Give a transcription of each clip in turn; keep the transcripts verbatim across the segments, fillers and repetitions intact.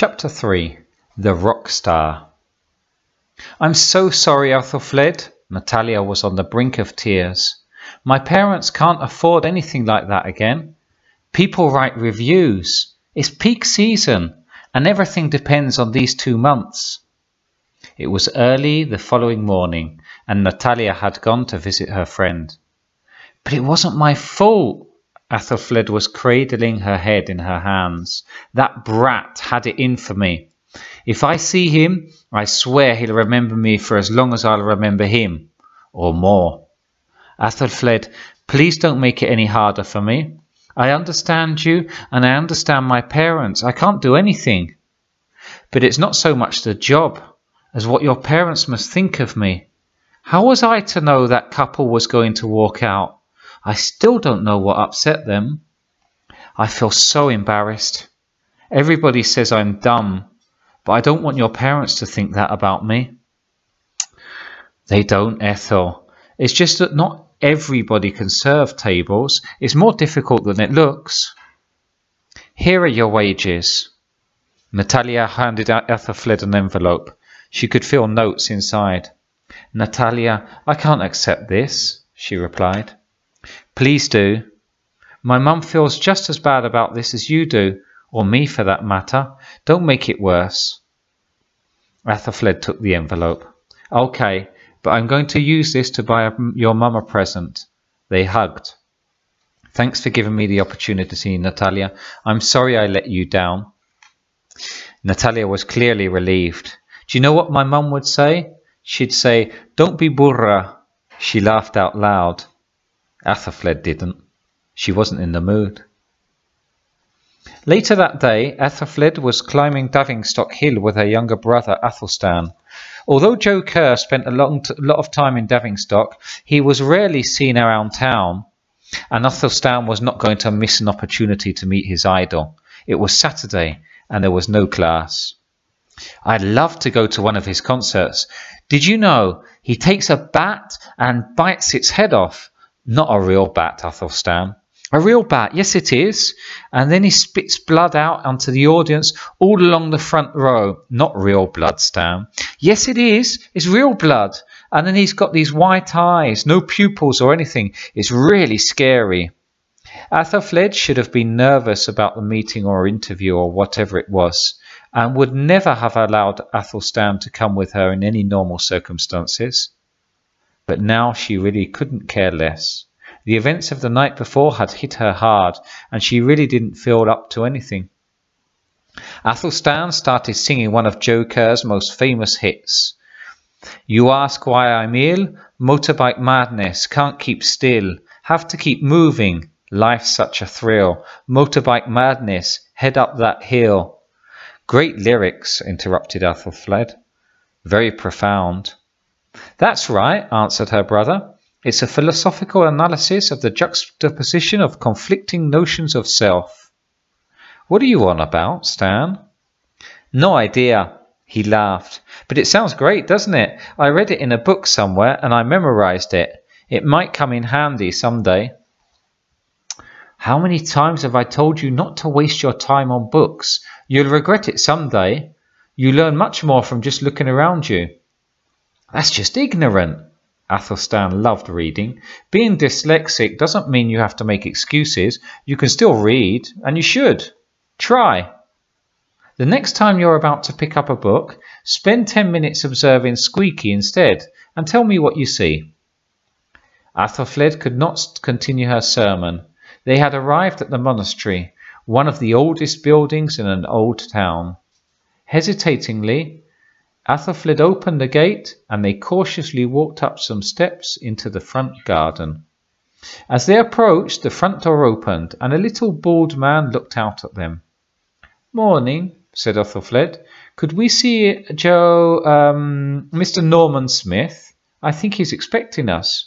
Chapter three. The Rock Star. I'm so sorry, Athelflaed. Natalia was on the brink of tears. My parents can't afford anything like that again. People write reviews. It's peak season, and everything depends on these two months. It was early the following morning, and Natalia had gone to visit her friend. But it wasn't my fault. Athelflaed was cradling her head in her hands. That brat had it in for me. If I see him, I swear he'll remember me for as long as I'll remember him, or more. Athelflaed, please don't make it any harder for me. I understand you, and I understand my parents. I can't do anything. But it's not so much the job as what your parents must think of me. How was I to know that couple was going to walk out? I still don't know what upset them. I feel so embarrassed. Everybody says I'm dumb, but I don't want your parents to think that about me. They don't, Ethel. It's just that not everybody can serve tables. It's more difficult than it looks. Here are your wages. Natalia handed Athelflaed an envelope. She could feel notes inside. Natalia, I can't accept this, she replied. Please do. My mum feels just as bad about this as you do, or me for that matter. Don't make it worse. Athelflaed took the envelope. Okay, but I'm going to use this to buy your mum a present. They hugged. Thanks for giving me the opportunity, Natalia. I'm sorry I let you down. Natalia was clearly relieved. Do you know what my mum would say? She'd say, don't be burra. She laughed out loud. Athelflaed didn't. She wasn't in the mood. Later that day, Athelflaed was climbing Davingstock Hill with her younger brother Athelstan. Although Joe Kerr spent a long t- lot of time in Davingstock, he was rarely seen around town, and Athelstan was not going to miss an opportunity to meet his idol. It was Saturday, and there was no class. I'd love to go to one of his concerts. Did you know he takes a bat and bites its head off? Not a real bat, Athelstan. A real bat, yes it is. And then he spits blood out onto the audience all along the front row. Not real blood, Stan. Yes it is. It's real blood. And then he's got these white eyes, no pupils or anything. It's really scary. Athelflaed should have been nervous about the meeting or interview or whatever it was, and would never have allowed Athelstan to come with her in any normal circumstances. But now she really couldn't care less. The events of the night before had hit her hard, and she really didn't feel up to anything. Athelstan started singing one of Joe Kerr's most famous hits. You ask why I'm ill? Motorbike madness, can't keep still, have to keep moving, life's such a thrill, motorbike madness, head up that hill. Great lyrics, interrupted Athelflaed. Very profound. That's right, answered her brother. It's a philosophical analysis of the juxtaposition of conflicting notions of self. What are you on about, Stan? No idea, he laughed. But it sounds great, doesn't it? I read it in a book somewhere and I memorized it. It might come in handy someday. How many times have I told you not to waste your time on books? You'll regret it someday. You learn much more from just looking around you. That's just ignorant. Athelstan loved reading. Being dyslexic doesn't mean you have to make excuses. You can still read, and you should. Try. The next time you're about to pick up a book, spend ten minutes observing Squeaky instead, and tell me what you see. Athelflaed could not continue her sermon. They had arrived at the monastery, one of the oldest buildings in an old town. Hesitatingly, Athelflaed opened the gate, and they cautiously walked up some steps into the front garden. As they approached, the front door opened, and a little bald man looked out at them. Morning, said Athelflaed. Could we see Joe, um, Mister Norman Smith? I think he's expecting us.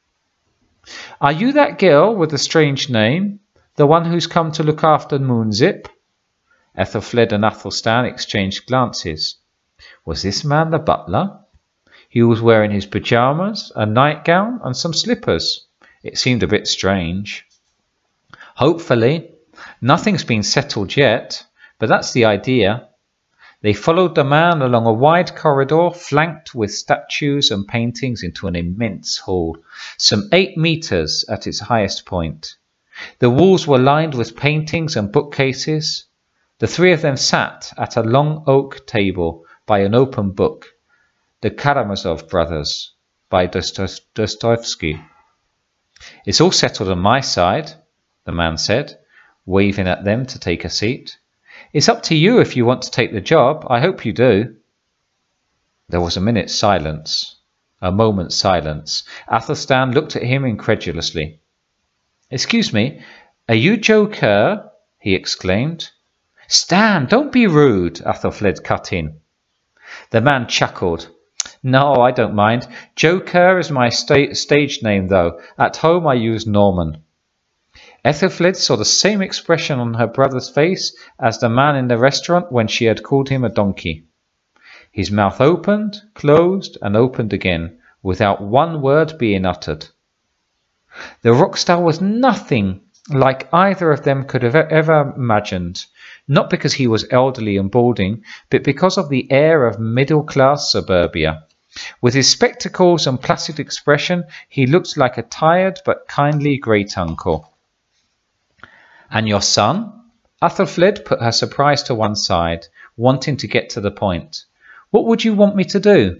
Are you that girl with the strange name? The one who's come to look after Moonzip? Athelflaed and Athelstan exchanged glances. Was this man the butler? He was wearing his pyjamas, a nightgown, and some slippers. It seemed a bit strange. Hopefully. Nothing's been settled yet, but that's the idea. They followed the man along a wide corridor flanked with statues and paintings into an immense hall, some eight meters at its highest point. The walls were lined with paintings and bookcases. The three of them sat at a long oak table by an open book, The Karamazov Brothers by Dostoevsky. It's all settled on my side, the man said, waving at them to take a seat. It's up to you if you want to take the job. I hope you do. There was a minute's silence, a moment's silence. Athelstan looked at him incredulously. Excuse me, are you Joe Kerr? He exclaimed. Stan, don't be rude, Athelflaed cut in. The man chuckled. No, I don't mind. Joe Kerr is my sta stage name, though. At home I use Norman. Ethelflaed saw the same expression on her brother's face as the man in the restaurant when she had called him a donkey. His mouth opened, closed, and opened again, without one word being uttered. The rock star was nothing like either of them could have ever imagined, not because he was elderly and balding, but because of the air of middle-class suburbia. With his spectacles and placid expression, he looked like a tired but kindly great-uncle. And your son? Athelflaed put her surprise to one side, wanting to get to the point. What would you want me to do?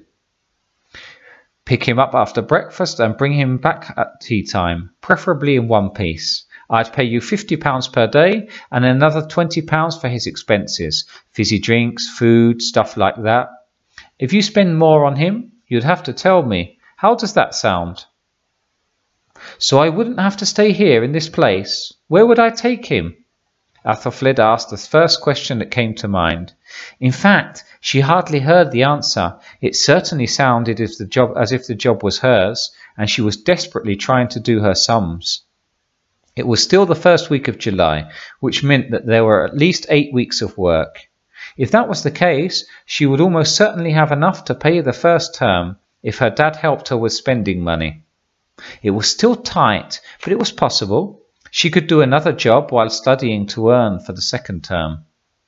Pick him up after breakfast and bring him back at tea time, preferably in one piece. I'd pay you fifty pounds per day and another twenty pounds for his expenses, fizzy drinks, food, stuff like that. If you spend more on him, you'd have to tell me. How does that sound? So I wouldn't have to stay here in this place. Where would I take him? Athelflaed asked the first question that came to mind. In fact, she hardly heard the answer. It certainly sounded as if the job, as if the job was hers, and she was desperately trying to do her sums. It was still the first week of July, which meant that there were at least eight weeks of work. If that was the case, she would almost certainly have enough to pay the first term if her dad helped her with spending money. It was still tight, but it was possible. She could do another job while studying to earn for the second term.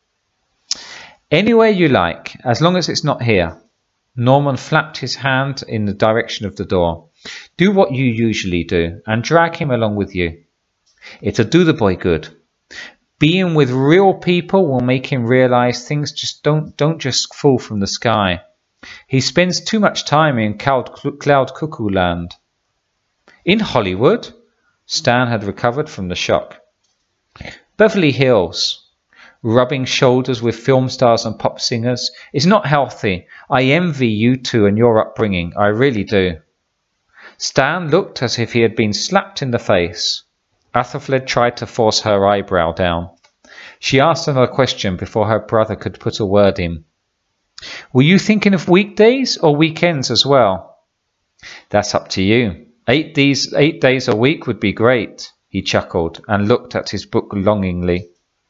Anywhere you like, as long as it's not here. Norman flapped his hand in the direction of the door. Do what you usually do, and drag him along with you. It'll do the boy good. Being with real people will make him realize things just don't don't just fall from the sky. He spends too much time in Cloud, Cloud Cuckoo Land. In Hollywood? Stan had recovered from the shock. Beverly Hills. Rubbing shoulders with film stars and pop singers is not healthy. I envy you two and your upbringing. I really do. Stan looked as if he had been slapped in the face. Athelflaed tried to force her eyebrow down. She asked another question before her brother could put a word in. Were you thinking of weekdays or weekends as well? That's up to you. Eight days, eight days a week would be great, he chuckled and looked at his book longingly.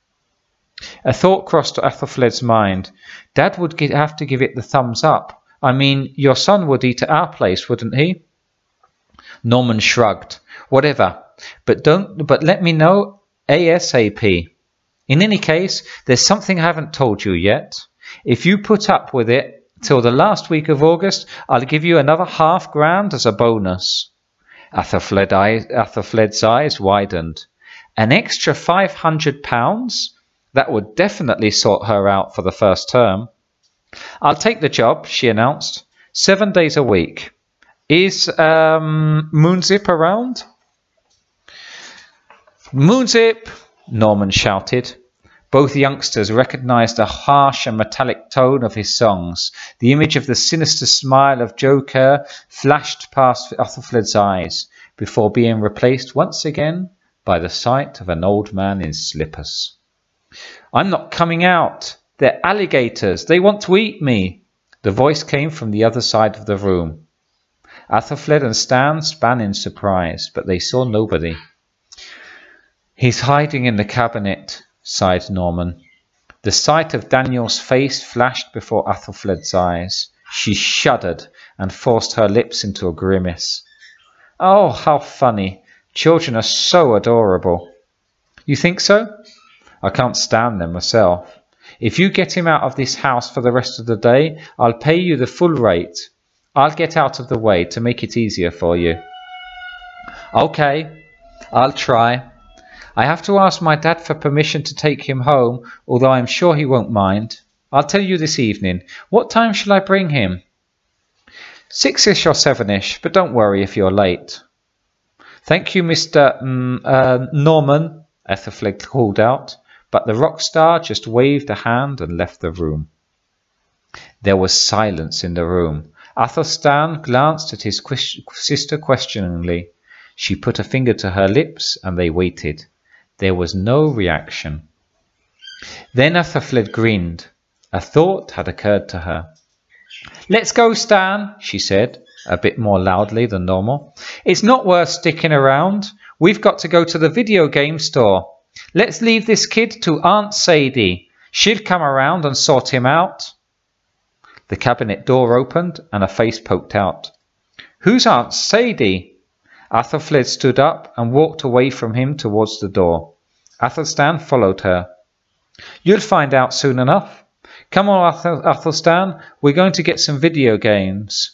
A thought crossed Athelflaed's mind. Dad would get, have to give it the thumbs up. I mean, your son would eat at our place, wouldn't he? Norman shrugged. Whatever, but don't. But let me know ASAP. In any case, there's something I haven't told you yet. If you put up with it till the last week of August, I'll give you another half grand as a bonus. Athelflaed eye, Athelflaed's eyes widened. An extra five hundred pounds? That would definitely sort her out for the first term. I'll take the job, she announced. Seven days a week. Is um, Moonzip around? Moonzip! Norman shouted. Both youngsters recognized the harsh and metallic tone of his songs. The image of the sinister smile of Joe Kerr flashed past Athelflaed's eyes before being replaced once again by the sight of an old man in slippers. I'm not coming out. They're alligators. They want to eat me. The voice came from the other side of the room. Athelflaed and Stan span in surprise, but they saw nobody. He's hiding in the cabinet, sighed Norman. The sight of Daniel's face flashed before Athelflaed's eyes. She shuddered and forced her lips into a grimace. Oh, how funny. Children are so adorable. You think so? I can't stand them myself. If you get him out of this house for the rest of the day, I'll pay you the full rate. I'll get out of the way to make it easier for you. Okay, I'll try. I have to ask my dad for permission to take him home, although I'm sure he won't mind. I'll tell you this evening. What time shall I bring him? Six-ish or seven-ish, but don't worry if you're late. Thank you, Mister Mm, uh, Norman, Ethelflaed called out, but the rock star just waved a hand and left the room. There was silence in the room. Athelstan glanced at his que- sister questioningly. She put a finger to her lips, and they waited. There was no reaction. Then Ethelflaed grinned. A thought had occurred to her. Let's go, Stan, she said, a bit more loudly than normal. It's not worth sticking around. We've got to go to the video game store. Let's leave this kid to Aunt Sadie. She'll come around and sort him out. The cabinet door opened and a face poked out. Who's Aunt Sadie? Athelflaed stood up and walked away from him towards the door. Athelstan followed her. You'll find out soon enough. Come on, Athel- Athelstan, we're going to get some video games.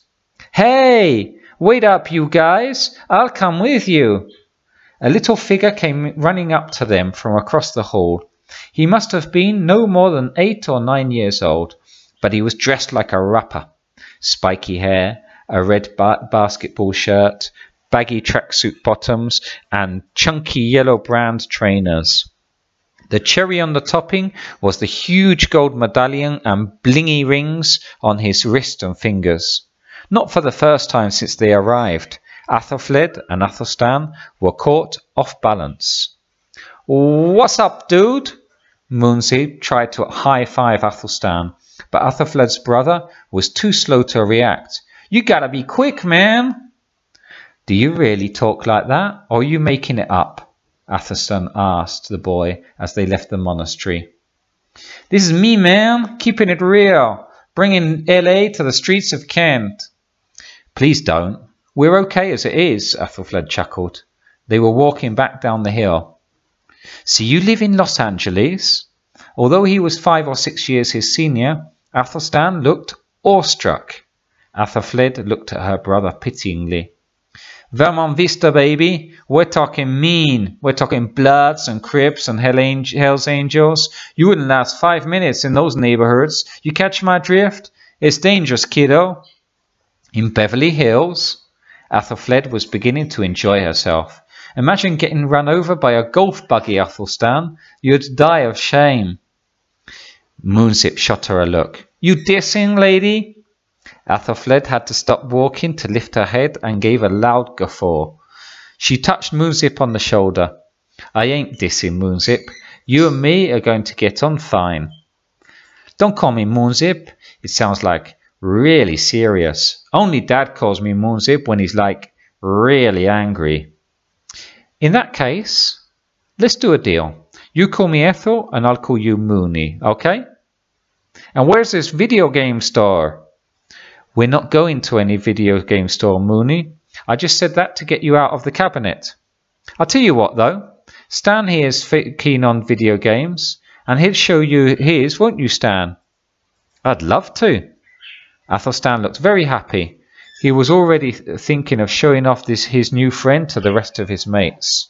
Hey, wait up, you guys. I'll come with you. A little figure came running up to them from across the hall. He must have been no more than eight or nine years old, but he was dressed like a rapper. Spiky hair, a red ba- basketball shirt, baggy tracksuit bottoms, and chunky yellow brand trainers. The cherry on the topping was the huge gold medallion and blingy rings on his wrist and fingers. Not for the first time since they arrived, Athelflaed and Athelstan were caught off balance. What's up, dude? Moonseed tried to high-five Athelstan, but Athelflaed's brother was too slow to react. You gotta be quick, man! Do you really talk like that, or are you making it up? Athelstan asked the boy as they left the monastery. This is me, man, keeping it real, bringing L A to the streets of Kent. Please don't. We're okay as it is, Athelflaed chuckled. They were walking back down the hill. So you live in Los Angeles? Although he was five or six years his senior, Athelstan looked awestruck. Athelflaed looked at her brother pityingly. Vermont Vista, baby. We're talking mean. We're talking Bloods and Crips and Hell Angel, Hell's Angels. You wouldn't last five minutes in those neighborhoods. You catch my drift? It's dangerous, kiddo. In Beverly Hills? Athelflaed was beginning to enjoy herself. Imagine getting run over by a golf buggy, Athelstan. You'd die of shame. Moonsip shot her a look. You dissing, lady? Athelflaed had to stop walking to lift her head and gave a loud guffaw. She touched Moonzip on the shoulder. I ain't dissing, Moonzip. You and me are going to get on fine. Don't call me Moonzip. It sounds like really serious. Only Dad calls me Moonzip when he's like really angry. In that case, let's do a deal. You call me Ethel and I'll call you Mooney, okay? And where's this video game store? We're not going to any video game store, Mooney. I just said that to get you out of the cabinet. I'll tell you what, though. Stan here is keen on video games, and he'll show you his, won't you, Stan? I'd love to. Athelstan looked very happy. He was already thinking of showing off this his new friend to the rest of his mates.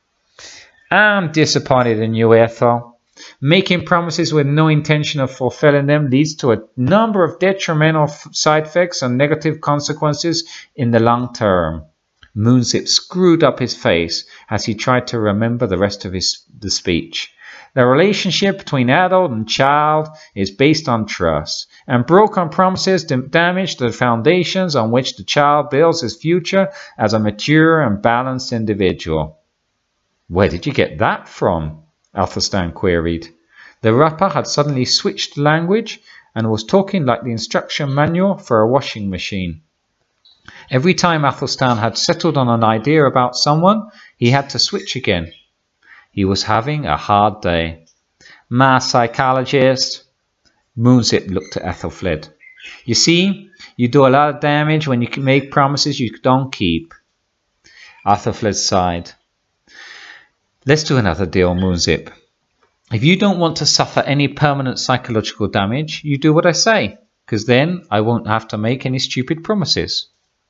I'm disappointed in you, Ethel. Making promises with no intention of fulfilling them leads to a number of detrimental side effects and negative consequences in the long term. Moonzip screwed up his face as he tried to remember the rest of his the speech. The relationship between adult and child is based on trust, and broken promises damage the foundations on which the child builds his future as a mature and balanced individual. Where did you get that from? Athelstan queried. The rapper had suddenly switched language and was talking like the instruction manual for a washing machine. Every time Athelstan had settled on an idea about someone, he had to switch again. He was having a hard day. My psychologist. Moonzip looked at Ethelflaed. You see, you do a lot of damage when you can make promises you don't keep. Ethelflaed sighed. Let's do another deal, Moonzip. If you don't want to suffer any permanent psychological damage, you do what I say, because then I won't have to make any stupid promises.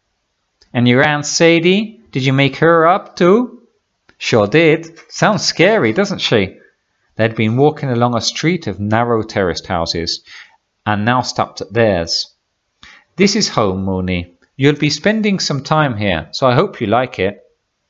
And your Aunt Sadie, did you make her up too? Sure did. Sounds scary, doesn't she? They'd been walking along a street of narrow terraced houses, and now stopped at theirs. This is home, Mooney. You'll be spending some time here, so I hope you like it.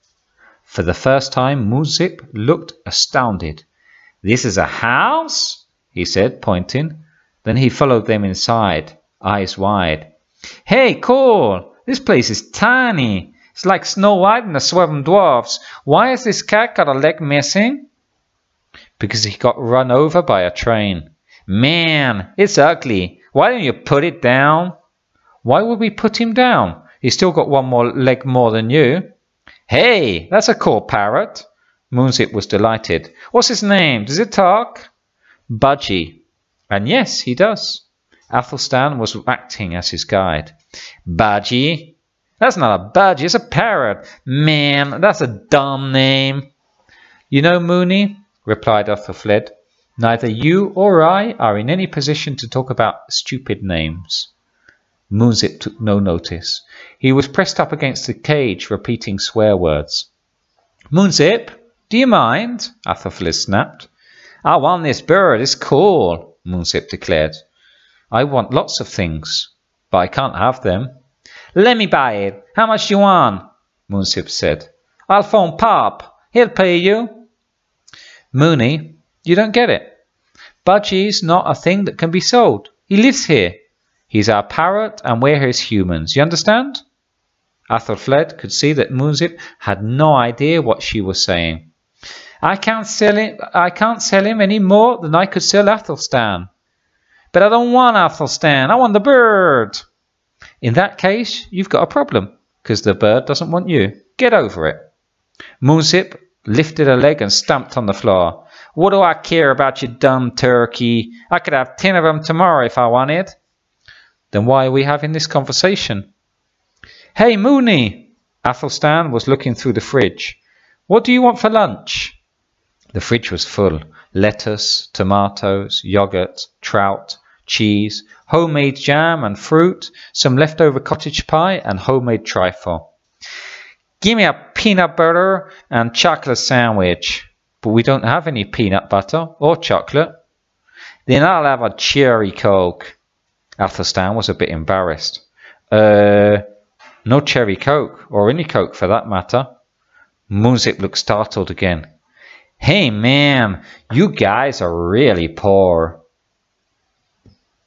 For the first time, Moonzip looked astounded. This is a house? He said, pointing. Then he followed them inside, eyes wide. Hey, cool! This place is tiny. It's like Snow White and the Seven Dwarfs. Why has this cat got a leg missing? Because he got run over by a train. Man, it's ugly. Why don't you put it down? Why would we put him down? He's still got one more leg more than you. Hey, that's a cool parrot. Moonzip was delighted. What's his name? Does it talk? Budgie. And yes, he does. Athelstan was acting as his guide. Budgie? That's not a budgie, it's a parrot. Man, that's a dumb name. You know, Mooney, replied Athelflaed, neither you or I are in any position to talk about stupid names. Moonzip took no notice. He was pressed up against the cage, repeating swear words. Moonzip, do you mind? Athelflaed snapped. I want this bird, it's cool, Moonzip declared. I want lots of things, but I can't have them. Let me buy it. How much do you want? Moonzip said. I'll phone Pop. He'll pay you. Mooney, you don't get it. Budgie's not a thing that can be sold. He lives here. He's our parrot and we're his humans. You understand? Athelflaed could see that Moonzip had no idea what she was saying. I can't sell him. I can't sell him any more than I could sell Athelstan. But I don't want Athelstan. I want the bird. In that case, you've got a problem, because the bird doesn't want you. Get over it. Moonzip lifted a leg and stamped on the floor. What do I care about you dumb turkey? I could have ten of them tomorrow if I wanted. Then why are we having this conversation? Hey, Mooney! Athelstan was looking through the fridge. What do you want for lunch? The fridge was full. Lettuce, tomatoes, yogurt, trout, cheese, homemade jam and fruit, some leftover cottage pie and homemade trifle. Give me a peanut butter and chocolate sandwich. But we don't have any peanut butter or chocolate. Then I'll have a cherry coke. Athelstan was a bit embarrassed. Uh, no cherry coke, or any coke for that matter. Moonzip looked startled again. Hey man, you guys are really poor.